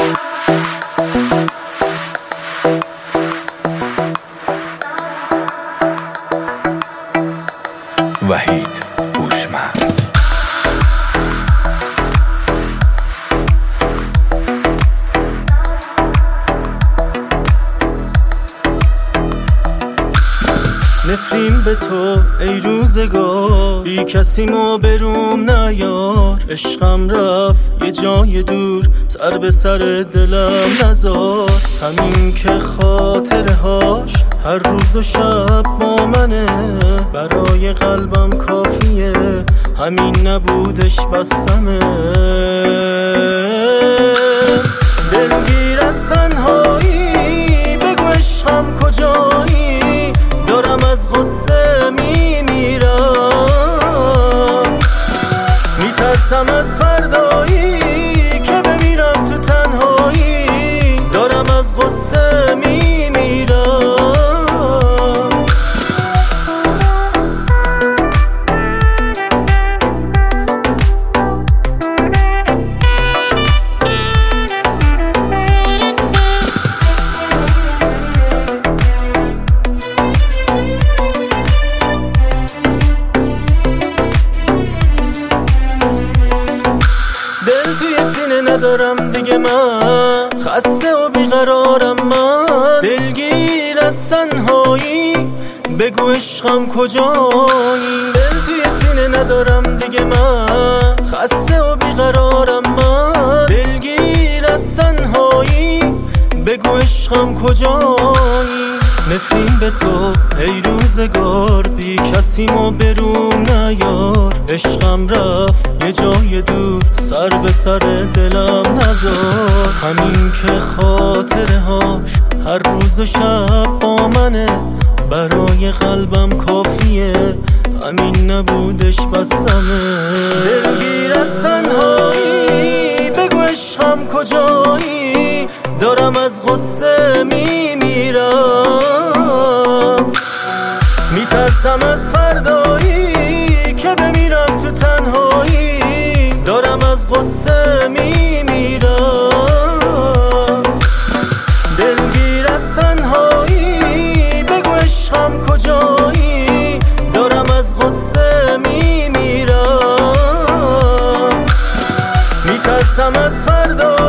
وحید هوشمند. نفرین به تو ای روزگار، بی کسی ما بروم نیار. عشقم رفت یه جای دور، سر به سر دلم نزار. همین که خاطرهاش هر روز و شب با منه، برای قلبم کافیه، همین نبودش بسمه. دلگیر از تنهایی، بگو عشقم کجایی، دارم از غصه میمیرم. میترسم از فردایی که بمیرم تو تنهایی، دارم از غصه میمیرم. ندارم دیگه من، خسته و بیقرارم من. دلگیر از تنهایی، بگو عشقم کجایی. دل توی سینه ندارم دیگه من، خسته و بیقرارم من. دلگیر از تنهایی، بگو عشقم کجایی. نفرین به تو ای روزگار، بی کسی ما بروم نیار. عشقم رفت یه جای دور، سر به سر دلم نزار. همین که خاطرهاش هر روز و شب با منه، برای قلبم کافیه، همین نبودش بسمه. دلگیر از تنهایی، بگو عشقم کجایی، دارم از غصه میمیرم. میترسم از فردایی که بمیرم تو تنهایی، دارم از غصه میمیرم. دلگیر از تنهایی، بگو عشقم کجایی، دارم از غصه میمیرم. میترسم از فردایی